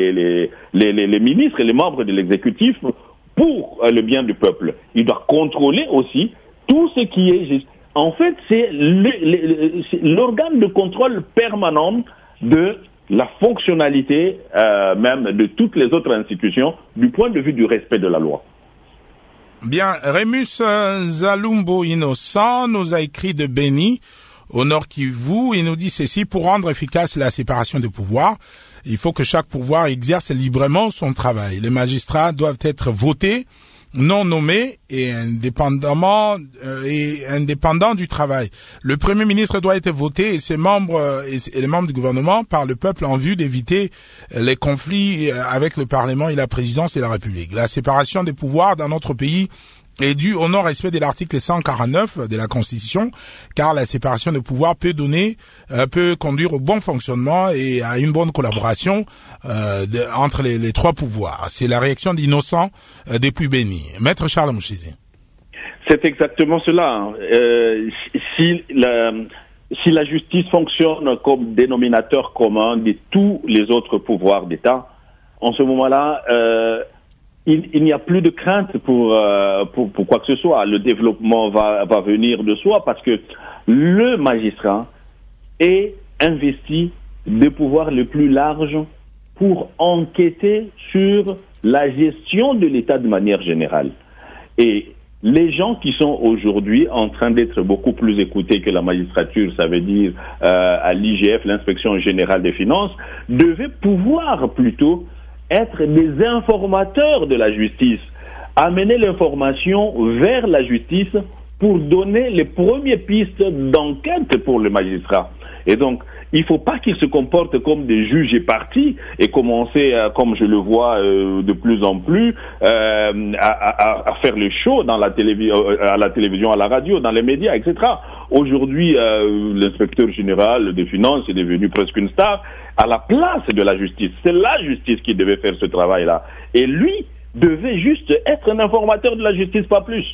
les ministres et les membres de l'exécutif pour le bien du peuple. Il doit contrôler aussi tout ce qui est juste. En fait, c'est l'organe de contrôle permanent de la fonctionnalité même de toutes les autres institutions du point de vue du respect de la loi. Bien, Rémus Zalumbo Innocent nous a écrit de Béni, au Nord Kivu. Il nous dit ceci: pour rendre efficace la séparation des pouvoirs, il faut que chaque pouvoir exerce librement son travail. Les magistrats doivent être votés, non nommés et indépendants du travail. Le Premier ministre doit être voté et ses membres et les membres du gouvernement par le peuple en vue d'éviter les conflits avec le Parlement et la présidence et la République. La séparation des pouvoirs dans notre pays est due au non-respect de l'article 149 de la Constitution, car la séparation de pouvoir peut conduire au bon fonctionnement et à une bonne collaboration entre les trois pouvoirs. C'est la réaction d'Innocent depuis Béni. Maître Charles Mouchizé. C'est exactement cela. Si la justice fonctionne comme dénominateur commun de tous les autres pouvoirs d'État, en ce moment-là, il n'y a plus de crainte pour quoi que ce soit. Le développement va venir de soi parce que le magistrat est investi de pouvoirs les plus larges pour enquêter sur la gestion de l'État de manière générale. Et les gens qui sont aujourd'hui en train d'être beaucoup plus écoutés que la magistrature, ça veut dire à l'IGF, l'Inspection générale des finances, devaient pouvoir plutôt être des informateurs de la justice, amener l'information vers la justice pour donner les premières pistes d'enquête pour le magistrat. Et donc, il ne faut pas qu'ils se comportent comme des juges et partis et commencer, comme je le vois de plus en plus, à faire le show dans à la télévision, à la radio, dans les médias, etc. Aujourd'hui, l'inspecteur général des finances est devenu presque une star à la place de la justice. C'est la justice qui devait faire ce travail-là. Et lui devait juste être un informateur de la justice, pas plus.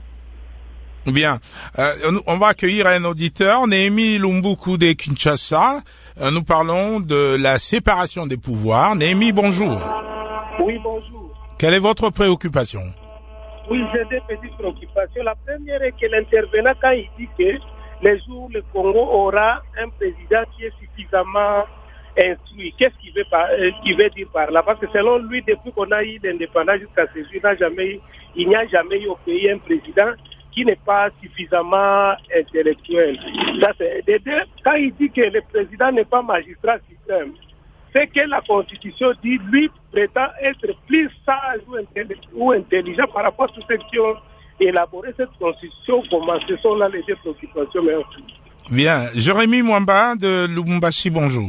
Bien. On va accueillir un auditeur, Néhémie Lumbuku de Kinshasa. Nous parlons de la séparation des pouvoirs. Néhémie, bonjour. Oui, bonjour. Quelle est votre préoccupation? Oui, j'ai deux petites préoccupations. La première est que l'intervenant, quand il dit que les jours le Congo aura un président qui est suffisamment instruit. Qu'est-ce qu'il veut dire par là? Parce que selon lui, depuis qu'on a eu l'indépendance jusqu'à ce jour, il n'y a jamais eu au pays un président qui n'est pas suffisamment intellectuel. Ça, quand il dit que le président n'est pas magistrat suprême, c'est que la Constitution dit, lui prétend être plus sage ou intelligent par rapport à tous ceux qui ont élaboré cette Constitution. Comment ce sont là les deux préoccupations? Bien. Jérémy Mwamba de Lubumbashi, bonjour.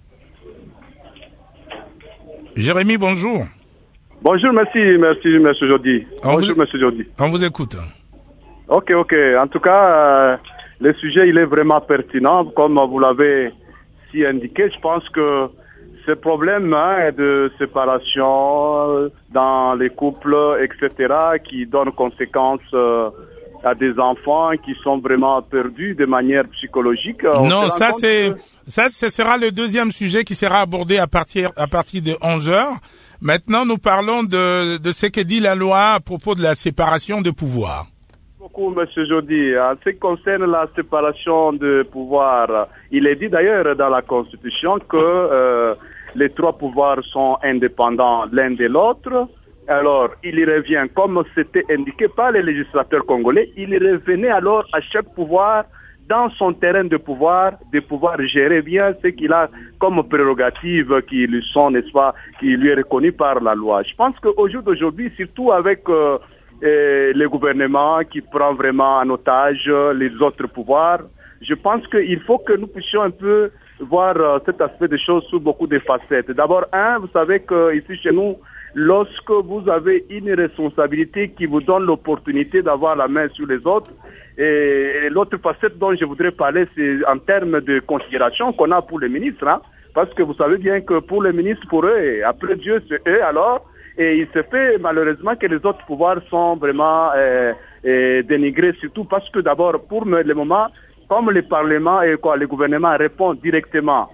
Jérémy, bonjour. Bonjour, merci, monsieur Jody. Bonjour, monsieur Jody. On vous écoute. Ok. En tout cas, le sujet, il est vraiment pertinent. Comme vous l'avez si indiqué, je pense que ce problème de séparation dans les couples, etc., qui donne conséquence à des enfants qui sont vraiment perdus de manière psychologique. Non, ça ce sera le deuxième sujet qui sera abordé à partir de 11h. Maintenant, nous parlons de ce que dit la loi à propos de la séparation de pouvoir. Beaucoup, monsieur Jody. En ce qui concerne la séparation de pouvoir, il est dit d'ailleurs dans la Constitution que les trois pouvoirs sont indépendants l'un de l'autre. Alors, il y revient, comme c'était indiqué par les législateurs congolais, il y revenait alors à chaque pouvoir dans son terrain de pouvoir gérer bien ce qu'il a comme prérogatives qui lui sont, n'est-ce pas, qui lui est reconnu par la loi. Je pense qu'au jour d'aujourd'hui, surtout avec le gouvernement qui prend vraiment en otage les autres pouvoirs, je pense qu'il faut que nous puissions un peu voir cet aspect des choses sous beaucoup de facettes. D'abord, vous savez qu'ici chez nous, lorsque vous avez une responsabilité qui vous donne l'opportunité d'avoir la main sur les autres, et l'autre facette dont je voudrais parler, c'est en termes de considération qu'on a pour les ministres, parce que vous savez bien que pour les ministres, pour eux, après Dieu, c'est eux alors, et il se fait malheureusement que les autres pouvoirs sont vraiment dénigrés, surtout parce que d'abord, pour le moment, comme le Parlement et le gouvernement répond directement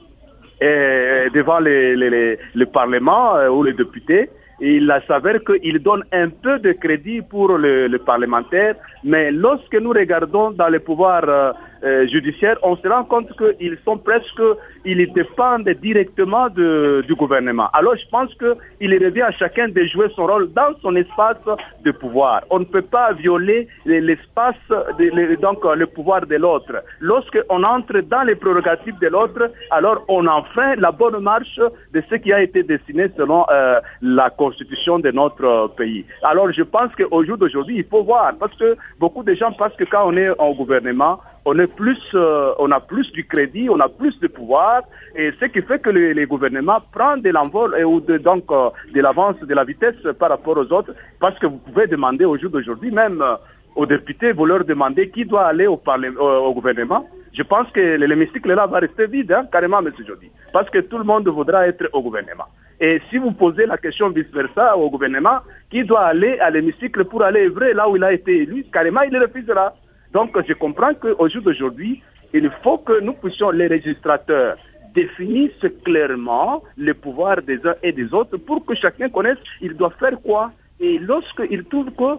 devant le Parlement ou les députés, il s'avère qu'il donne un peu de crédit pour le parlementaire, mais lorsque nous regardons dans les pouvoirs judiciaires, on se rend compte qu'ils sont ils dépendent directement du gouvernement. Alors je pense qu'il revient à chacun de jouer son rôle dans son espace de pouvoir. On ne peut pas violer l'espace, donc le pouvoir de l'autre. Lorsqu'on entre dans les prérogatives de l'autre, alors on enfreint la bonne marche de ce qui a été dessiné selon la Constitution de notre pays. Alors je pense qu'au jour d'aujourd'hui, il faut voir, parce que beaucoup de gens pensent que quand on est en gouvernement, on a plus du crédit, on a plus de pouvoir, et ce qui fait que les gouvernements prennent de l'envol ou de l'avance, de la vitesse par rapport aux autres, parce que vous pouvez demander au jour d'aujourd'hui, même aux députés, vous leur demandez qui doit aller au gouvernement. Je pense que l'hémicycle là va rester vide, carrément, M. Jody, parce que tout le monde voudra être au gouvernement. Et si vous posez la question vice-versa au gouvernement, qui doit aller à l'hémicycle pour aller œuvrer là où il a été élu, carrément, il refusera. Donc, je comprends qu'au jour d'aujourd'hui, il faut que nous puissions, les législateurs, définissent clairement les pouvoirs des uns et des autres pour que chacun connaisse il doit faire quoi. Et lorsqu'il trouve que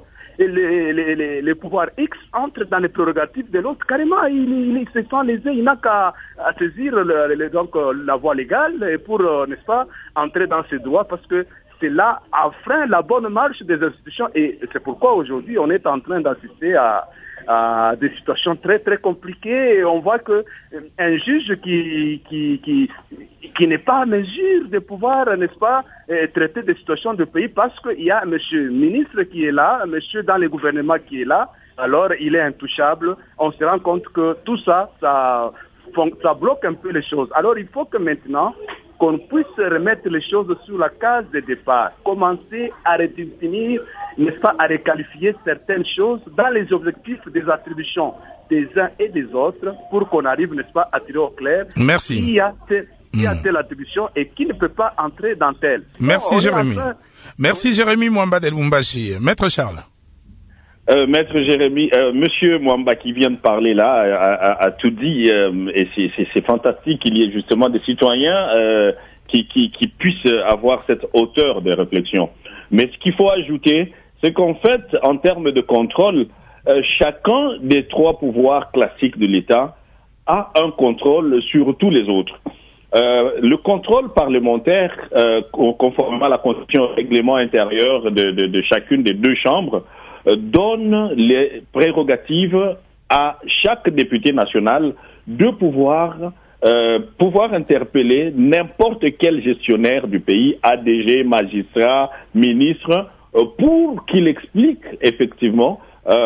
les pouvoirs X entrent dans les prérogatives de l'autre, carrément, il se sent lésé, il n'a qu'à saisir la voie légale pour, n'est-ce pas, entrer dans ses droits, parce que c'est là, enfreint la bonne marche des institutions. Et c'est pourquoi aujourd'hui, on est en train d'assister à des situations très très compliquées. Et on voit que un juge qui n'est pas à mesure de pouvoir, n'est-ce pas, traiter des situations de pays, parce qu'il y a un monsieur ministre qui est là, un monsieur dans le gouvernement qui est là, alors il est intouchable. On se rend compte que tout ça bloque un peu les choses. Alors il faut que maintenant qu'on puisse remettre les choses sur la case de départ, commencer à redéfinir, n'est-ce pas, à requalifier certaines choses dans les objectifs des attributions des uns et des autres pour qu'on arrive, n'est-ce pas, à tirer au clair. Merci. Qui a telle attribution et qui ne peut pas entrer dans telle. Merci Jérémy. Merci Jérémy Mwamba de Lubumbashi. Maître Charles. Maître Jérémy, Monsieur Mwamba qui vient de parler là a tout dit, et c'est fantastique qu'il y ait justement des citoyens qui puissent avoir cette hauteur de réflexion. Mais ce qu'il faut ajouter, c'est qu'en fait, en termes de contrôle, chacun des trois pouvoirs classiques de l'État a un contrôle sur tous les autres. le contrôle parlementaire, conformément à la constitution, au règlement intérieur de chacune des deux chambres, donne les prérogatives à chaque député national de pouvoir interpeller n'importe quel gestionnaire du pays, ADG, magistrat, ministre, pour qu'il explique effectivement,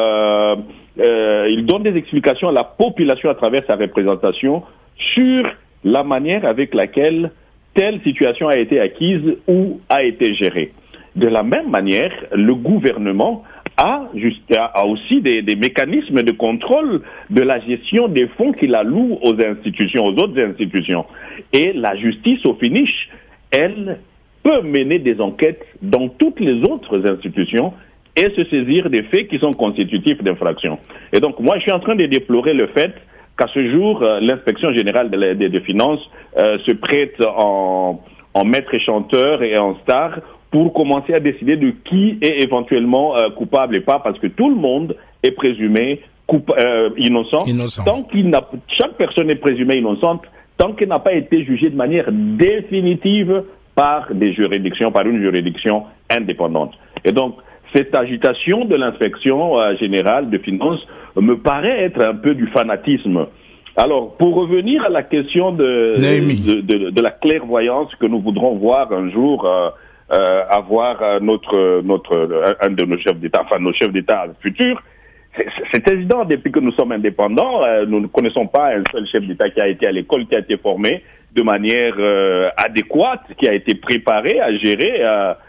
il donne des explications à la population à travers sa représentation sur la manière avec laquelle telle situation a été acquise ou a été gérée. De la même manière, le gouvernement a aussi des mécanismes de contrôle de la gestion des fonds qu'il alloue aux autres institutions. Et la justice, au finish, elle peut mener des enquêtes dans toutes les autres institutions et se saisir des faits qui sont constitutifs d'infraction. Et donc, moi, je suis en train de déplorer le fait qu'à ce jour, l'inspection générale des finances se prête en maître et chanteur et en star pour commencer à décider de qui est éventuellement coupable et pas, parce que tout le monde est présumé innocent. Chaque personne est présumée innocente tant qu'elle n'a pas été jugée de manière définitive par une juridiction indépendante. Et donc, cette agitation de l'inspection générale des finances me paraît être un peu du fanatisme. Alors, pour revenir à la question de la clairvoyance que nous voudrons voir un jour avoir un de nos chefs d'État, enfin nos chefs d'État futurs, c'est évident, depuis que nous sommes indépendants, nous ne connaissons pas un seul chef d'État qui a été à l'école, qui a été formé de manière adéquate, qui a été préparé à gérer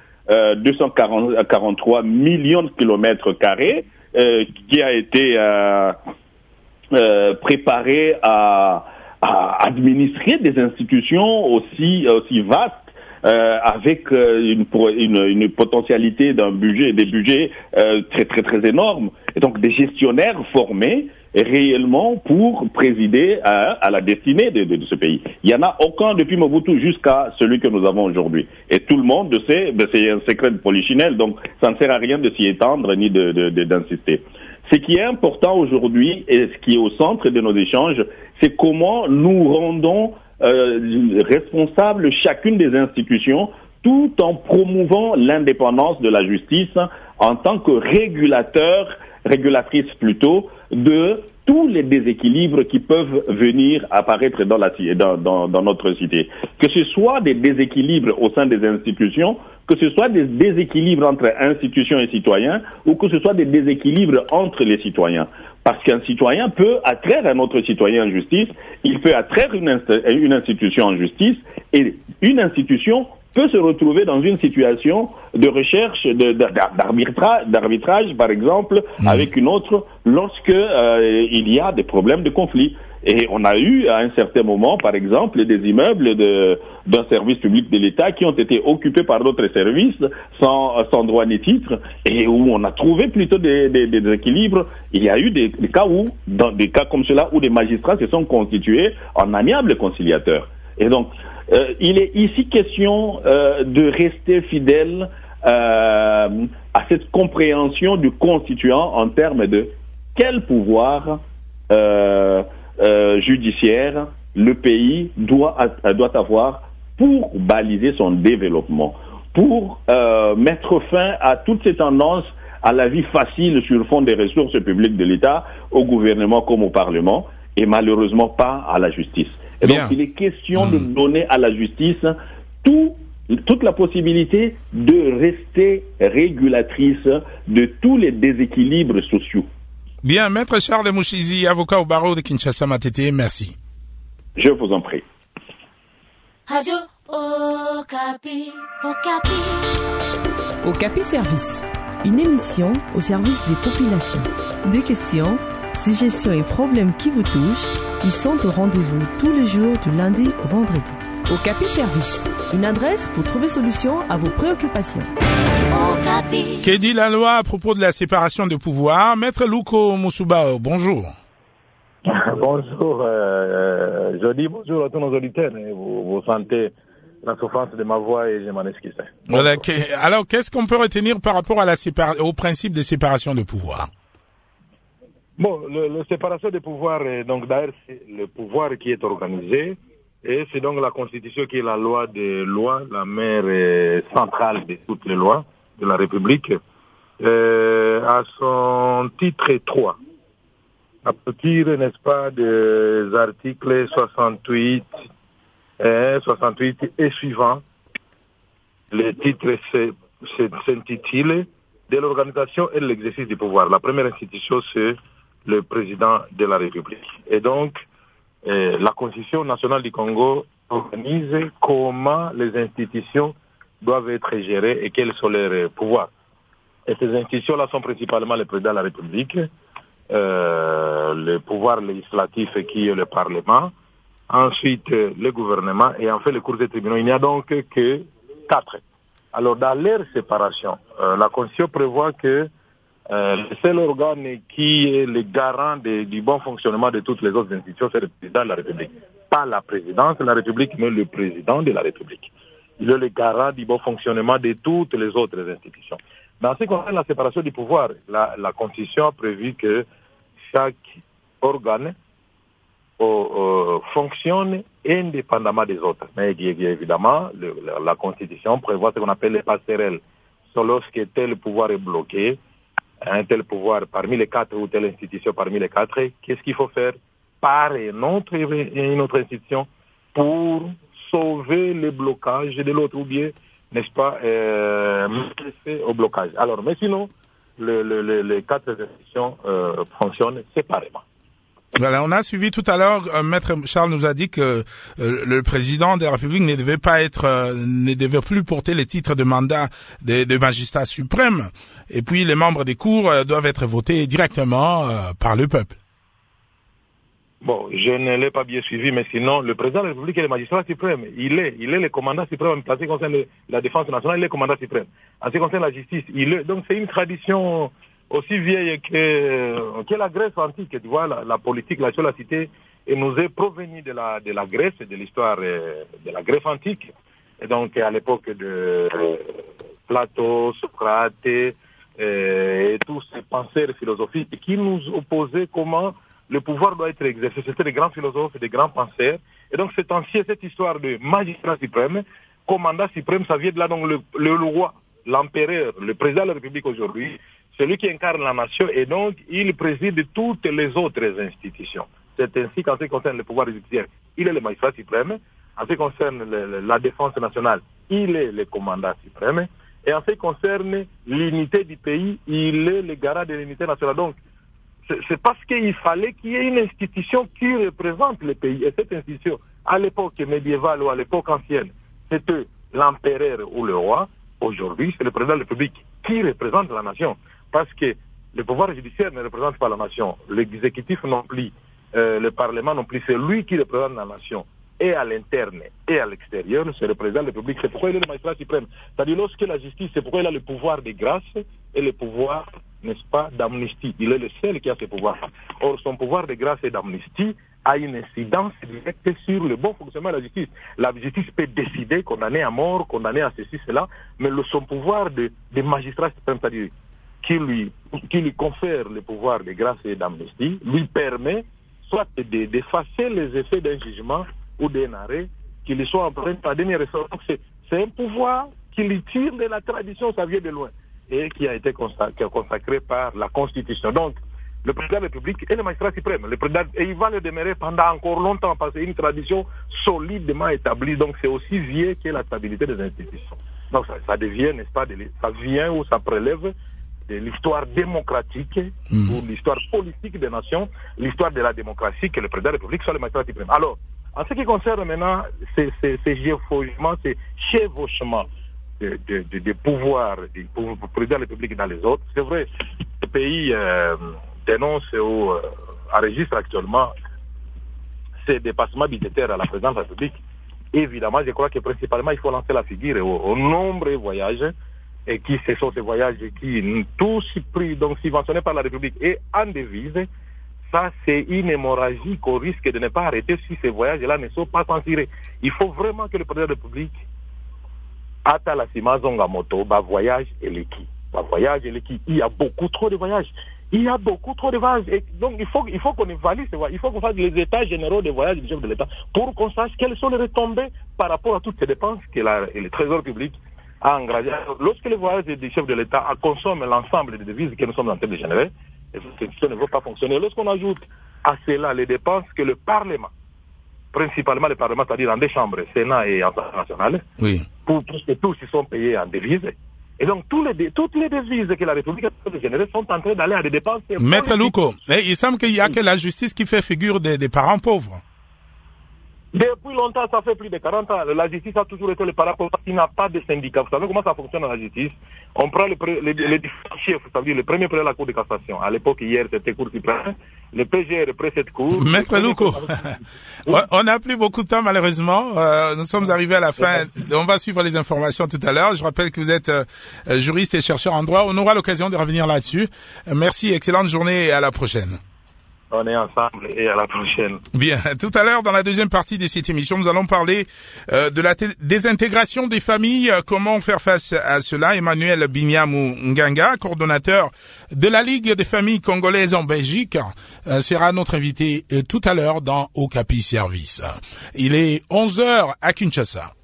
243 millions de kilomètres carrés, qui a été préparé à administrer des institutions aussi vastes, avec une potentialité des budgets très très très énormes, et donc des gestionnaires formés réellement pour présider à la destinée de ce pays. Il y en a aucun depuis Mobutu jusqu'à celui que nous avons aujourd'hui, et tout le monde le sait. C'est un secret de polichinelle, donc ça ne sert à rien de s'y étendre ni d'insister. Ce qui est important aujourd'hui et ce qui est au centre de nos échanges, c'est comment nous rendons responsable chacune des institutions, tout en promouvant l'indépendance de la justice en tant que régulatrice plutôt, de tous les déséquilibres qui peuvent venir apparaître dans notre cité. Que ce soit des déséquilibres au sein des institutions, que ce soit des déséquilibres entre institutions et citoyens, ou que ce soit des déséquilibres entre les citoyens. Parce qu'un citoyen peut attraire un autre citoyen en justice, il peut attraire une institution en justice, et une institution peut se retrouver dans une situation de recherche d'arbitrage, par exemple, avec une autre, lorsque il y a des problèmes de conflit. Et on a eu à un certain moment, par exemple, des immeubles d'un service public de l'État qui ont été occupés par d'autres services sans droit ni titre, et où on a trouvé plutôt des équilibres. Il y a eu des cas dans des cas comme cela, où des magistrats se sont constitués en amiables conciliateurs. Et donc, il est ici question de rester fidèle à cette compréhension du constituant en termes de quel pouvoir judiciaire le pays doit avoir pour baliser son développement, pour mettre fin à toutes ces tendances à la vie facile sur le fond des ressources publiques de l'État, au gouvernement comme au Parlement, et malheureusement pas à la justice. Et donc il est question de donner à la justice toute la possibilité de rester régulatrice de tous les déséquilibres sociaux. Bien, Maître Charles Mouchizi, avocat au barreau de Kinshasa Matete, merci. Je vous en prie. Radio Okapi. Okapi. Okapi Service, une émission au service des populations. Des questions, suggestions et problèmes qui vous touchent, ils sont au rendez-vous tous les jours du lundi au vendredi. Okapi Service, une adresse pour trouver solution à vos préoccupations. Okapi. Que dit la loi à propos de la séparation de pouvoir? Maître Luko Moussoubao, bonjour. Bonjour, je dis bonjour à tous nos auditeurs. Vous sentez la souffrance de ma voix et je m'en excuse. Voilà, alors, qu'est-ce qu'on peut retenir par rapport à au principe de séparation de pouvoir? Bon, la séparation des pouvoirs, donc d'ailleurs, c'est le pouvoir qui est organisé Et c'est donc la Constitution qui est la loi des lois, la mère centrale de toutes les lois de la République. À son titre 3, à partir, n'est-ce pas, des articles 68 et suivants, le titre s'intitule « De l'organisation et de l'exercice du pouvoir ». La première institution, c'est le président de la République. Et donc, la Constitution nationale du Congo organise comment les institutions doivent être gérées et quels sont leurs pouvoirs. Et ces institutions-là sont principalement le président de la République, le pouvoir législatif qui est le Parlement, ensuite le gouvernement et enfin les cours des tribunaux. Il n'y a donc que 4. Alors dans leur séparation, la Constitution prévoit que le seul organe qui est le garant du bon fonctionnement de toutes les autres institutions, c'est le président de la République. Pas la présidence de la République, mais le président de la République. Il est le garant du bon fonctionnement de toutes les autres institutions. Dans ce qui concerne la séparation du pouvoir, la Constitution a prévu que chaque organe fonctionne indépendamment des autres. Mais évidemment, la Constitution prévoit ce qu'on appelle les passerelles. C'est lorsque tel pouvoir est bloqué, un tel pouvoir parmi les 4 ou telle institution parmi les 4, qu'est-ce qu'il faut faire par une autre institution pour sauver le blocage de l'autre ou bien, n'est-ce pas, mettre au blocage. Alors, mais sinon, les 4 institutions fonctionnent séparément. Voilà, on a suivi tout à l'heure, Maître Charles nous a dit que le président de la République ne devait plus porter les titres de mandat de magistrat suprême. Et puis les membres des cours doivent être votés directement par le peuple. Bon, je ne l'ai pas bien suivi, mais sinon, le président de la République est le magistrat suprême. Il est le commandant suprême. En ce qui concerne la défense nationale, il est le commandant suprême. En ce qui concerne la justice, donc c'est une tradition aussi vieille que la Grèce antique. Tu vois, la politique, la cité, et nous est provenue de la Grèce, de l'histoire de la Grèce antique. Et donc, à l'époque de Platon, Socrate, et tous ces penseurs philosophiques qui nous opposaient comment le pouvoir doit être exercé. C'était des grands philosophes et des grands penseurs. Et donc, cette histoire de magistrat suprême, commandant suprême, ça vient de là, donc le roi, l'empereur, le président de la République aujourd'hui, celui qui incarne la nation, et donc, il préside toutes les autres institutions. C'est ainsi qu'en ce qui concerne le pouvoir judiciaire, il est le magistrat suprême. En ce qui concerne la défense nationale, il est le commandant suprême. Et en ce qui concerne l'unité du pays, il est le garant de l'unité nationale. Donc, c'est parce qu'il fallait qu'il y ait une institution qui représente le pays. Et cette institution, à l'époque médiévale ou à l'époque ancienne, c'était l'empereur ou le roi. Aujourd'hui, c'est le président de la République qui représente la nation. Parce que le pouvoir judiciaire ne représente pas la nation. L'exécutif non plus, le Parlement non plus, c'est lui qui représente la nation. Et à l'interne et à l'extérieur, c'est le président de la République. C'est pourquoi il est le magistrat suprême. C'est-à-dire, lorsque la justice, c'est pourquoi il a le pouvoir de grâce et le pouvoir, n'est-ce pas, d'amnistie. Il est le seul qui a ce pouvoir. Or, son pouvoir de grâce et d'amnistie a une incidence directe sur le bon fonctionnement de la justice. La justice peut décider, condamner à mort, condamner à ceci, cela, mais son pouvoir de magistrat suprême, c'est-à-dire qui lui confère le pouvoir de grâce et d'amnistie, lui permet soit d'effacer les effets d'un jugement ou d'un arrêt, qu'il soit empreint par dernier ressort. Donc c'est un pouvoir qui lui tire de la tradition, ça vient de loin, et qui a été consacré par la Constitution. Donc, le président de la République est le magistrat suprême. Et il va le demeurer pendant encore longtemps, parce que c'est une tradition solidement établie. Donc, c'est aussi vieux que la stabilité des institutions. Donc, ça devient, n'est-ce pas, ça vient ou ça prélève de l'histoire démocratique ou l'histoire politique des nations, l'histoire de la démocratie, que le président de la République soit le magistrat suprême. Alors, en ce qui concerne maintenant ces chevauchements de pouvoir du président de la République dans les autres, c'est vrai, le pays dénonce ou enregistre actuellement ces dépassements budgétaires à la présidence de la République. Évidemment, je crois que principalement, il faut lancer la figure aux nombreux voyages, et qui ce sont ces voyages qui, tous pris, donc subventionnés par la République et en devise. Ça, c'est une hémorragie qu'on risque de ne pas arrêter si ces voyages-là ne sont pas censurés. Il faut vraiment que le président de la République, Atala Sima Zonga Moto, voyage et l'équipe. Il y a beaucoup trop de voyages. Il y a beaucoup trop de voyages. Et donc, il faut qu'on évalue ces voyages. Il faut qu'on fasse les états généraux des voyages du chef de l'État pour qu'on sache quelles sont les retombées par rapport à toutes ces dépenses que le Trésor public a engagées. Lorsque les voyages du chef de l'État consomment l'ensemble des devises que nous sommes en train de générer, ça ne va pas fonctionner. Lorsqu'on ajoute à cela les dépenses que le Parlement, principalement le Parlement, c'est-à-dire en deux chambres, Sénat et Assemblée nationale, oui, pour que tous ils sont payés en devises. Et donc, toutes les devises que la République a générées sont en train d'aller à des dépenses. Maître Louko, il semble qu'il n'y a que la justice qui fait figure des parents pauvres. Depuis longtemps, ça fait plus de 40 ans. La justice a toujours été le parent pauvre qui n'a pas de syndicat. Vous savez comment ça fonctionne dans la justice? On prend les différents chefs, c'est-à-dire le premier près de la Cour de cassation. À l'époque, hier, c'était Cour suprême. Le PGR près cette Cour. Maître Louko, on n'a plus beaucoup de temps, malheureusement. Nous sommes arrivés à la fin. On va suivre les informations tout à l'heure. Je rappelle que vous êtes juriste et chercheur en droit. On aura l'occasion de revenir là-dessus. Merci, excellente journée et à la prochaine. On est ensemble et à la prochaine. Bien. Tout à l'heure, dans la deuxième partie de cette émission, nous allons parler de la désintégration des familles. Comment faire face à cela? Emmanuel Binyamou Nganga, coordonnateur de la Ligue des familles congolaises en Belgique, sera notre invité tout à l'heure dans Okapi Service. Il est 11h à Kinshasa.